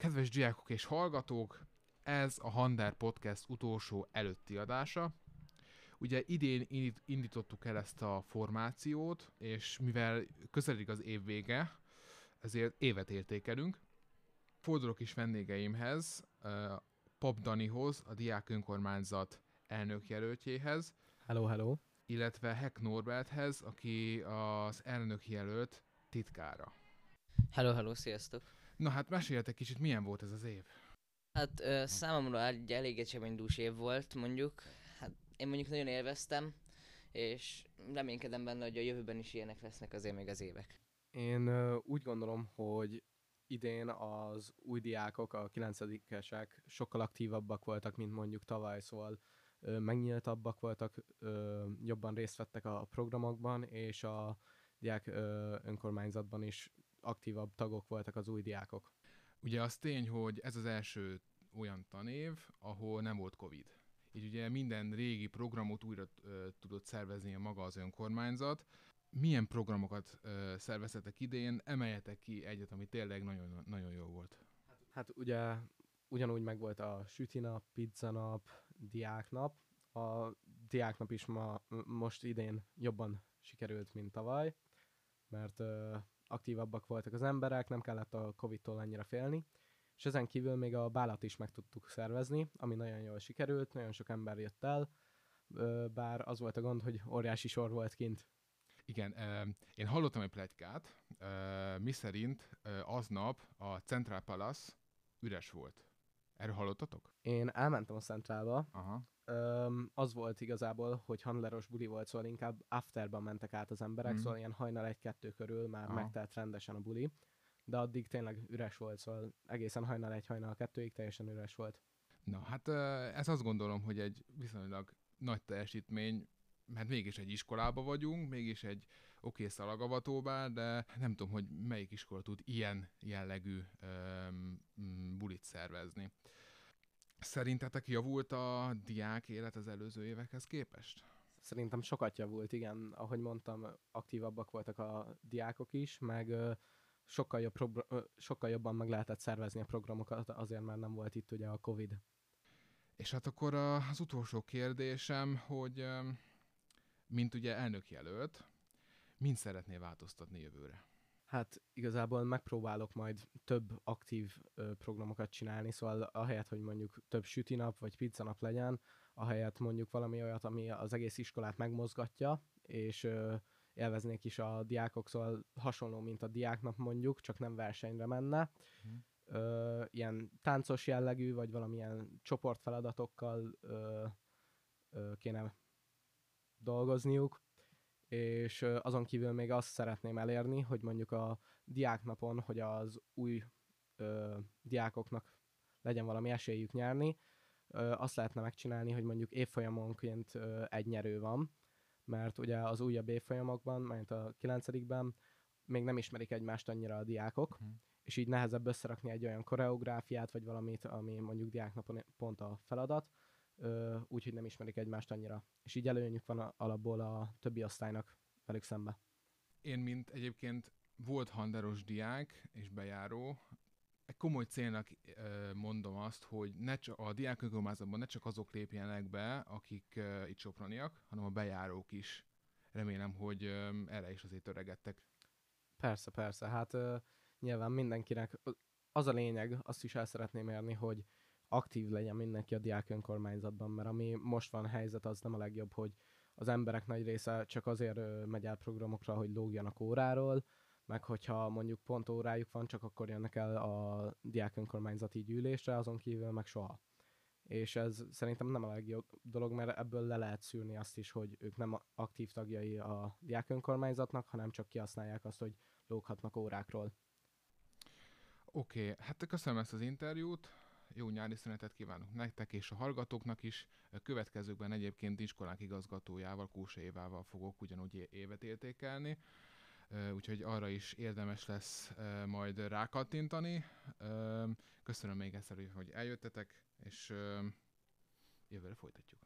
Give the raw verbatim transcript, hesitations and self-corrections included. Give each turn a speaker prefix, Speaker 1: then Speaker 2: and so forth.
Speaker 1: Kedves diákok és hallgatók, ez a Hander Podcast utolsó előtti adása. Ugye idén indítottuk el ezt a formációt, és mivel közeledik az év vége, ezért évet értékelünk. Fordulok is vendégeimhez, Pap Danihoz, a Diák Önkormányzat elnökjelöltjéhez.
Speaker 2: Hello, hello.
Speaker 1: Illetve Heck Norberthez, aki az elnökjelölt titkára.
Speaker 3: Hello, hello, sziasztok!
Speaker 1: Na hát meséljetek kicsit, milyen volt ez az év?
Speaker 3: Hát ö, számomra egy elég eseménydús év volt, mondjuk. Hát én mondjuk nagyon élveztem, és reménykedem benne, hogy a jövőben is ilyenek lesznek azért még az évek.
Speaker 2: Én ö, úgy gondolom, hogy idén az új diákok, a kilencedikesek sokkal aktívabbak voltak, mint mondjuk tavaly, szóval ö, megnyíltabbak voltak, ö, jobban részt vettek a programokban, és a diák ö, önkormányzatban is aktívabb tagok voltak az új diákok.
Speaker 1: Ugye az tény, hogy ez az első olyan tanév, ahol nem volt Covid. Így ugye minden régi programot újra ö, tudott szervezni a maga az önkormányzat. Milyen programokat ö, szerveztetek idén? Emeljetek ki egyet, ami tényleg nagyon, nagyon jó volt.
Speaker 2: Hát ugye ugyanúgy megvolt a sütinap, pizzanap, diáknap. A diáknap is ma, most idén jobban sikerült, mint tavaly, mert ö, aktívabbak voltak az emberek, nem kellett a Covid-tól annyira félni, és ezen kívül még a bálat is meg tudtuk szervezni, ami nagyon jól sikerült, nagyon sok ember jött el, bár az volt a gond, hogy óriási sor volt kint.
Speaker 1: Igen, én hallottam egy pletykát, miszerint aznap a Central Palace üres volt. Erről hallottatok?
Speaker 2: Én elmentem a Centrálba.
Speaker 1: Aha.
Speaker 2: Az volt igazából, hogy handleros buli volt, szóval inkább afterban mentek át az emberek, mm. szóval ilyen hajnal egy-kettő körül már Aha. megtelt rendesen a buli, de addig tényleg üres volt, szóval egészen hajnal egy, hajnal kettőig teljesen üres volt.
Speaker 1: Na, hát ez azt gondolom, hogy egy viszonylag nagy teljesítmény, mert mégis egy iskolába vagyunk, mégis egy oké szalagavatóbár, de nem tudom, hogy melyik iskola tud ilyen jellegű um, bulit szervezni. Szerintetek javult a diák élet az előző évekhez képest?
Speaker 2: Szerintem sokat javult, igen. Ahogy mondtam, aktívabbak voltak a diákok is, meg ö, sokkal, jobb pro- ö, sokkal jobban meg lehetett szervezni a programokat, azért mert nem volt itt ugye a Covid.
Speaker 1: És hát akkor az utolsó kérdésem, hogy mint ugye elnökjelölt, mind szeretnél változtatni jövőre?
Speaker 2: Hát igazából megpróbálok majd több aktív ö, programokat csinálni, szóval ahelyett, hogy mondjuk több sütinap vagy pizzanap legyen, ahelyett mondjuk valami olyat, ami az egész iskolát megmozgatja, és ö, élveznék is a diákok, szóval hasonló, mint a diáknap mondjuk, csak nem versenyre menne. Hmm. Ö, ilyen táncos jellegű, vagy valamilyen csoportfeladatokkal ö, ö, kéne dolgozniuk, és azon kívül még azt szeretném elérni, hogy mondjuk a diáknapon, hogy az új ö, diákoknak legyen valami esélyük nyerni, ö, azt lehetne megcsinálni, hogy mondjuk évfolyamonként ö, egy nyerő van, mert ugye az újabb évfolyamokban, mert a kilencedikben még nem ismerik egymást annyira a diákok, uh-huh. és így nehezebb összerakni egy olyan koreográfiát, vagy valamit, ami mondjuk diáknapon pont a feladat, úgyhogy nem ismerik egymást annyira. És így előnyük van alapból a többi osztálynak velük szembe.
Speaker 1: Én, mint egyébként volt handeros diák és bejáró, egy komoly célnak mondom azt, hogy ne csak a diák önkormányzatban ne csak azok lépjenek be, akik uh, itt soproniak, hanem a bejárók is. Remélem, hogy um, erre is azért töregettek.
Speaker 2: Persze, persze. Hát uh, nyilván mindenkinek az a lényeg, azt is el szeretném érni, hogy aktív legyen mindenki a diák önkormányzatban, mert ami most van helyzet, az nem a legjobb, hogy az emberek nagy része csak azért ö, megy el programokra, hogy lógjanak óráról, meg hogyha mondjuk pont órájuk van, csak akkor jönnek el a diák önkormányzati gyűlésre, azon kívül meg soha. És ez szerintem nem a legjobb dolog, mert ebből le lehet szűrni azt is, hogy ők nem aktív tagjai a diák önkormányzatnak, hanem csak kihasználják azt, hogy lóghatnak órákról.
Speaker 1: Oké, okay, hát köszönöm ezt az interjút. Jó nyári szünetet kívánok nektek és a hallgatóknak is. A következőkben egyébként iskolák igazgatójával, Kósa Évával fogok ugyanúgy évet értékelni, úgyhogy arra is érdemes lesz majd rákattintani. Köszönöm még egyszer, hogy eljöttetek, és jövőre folytatjuk.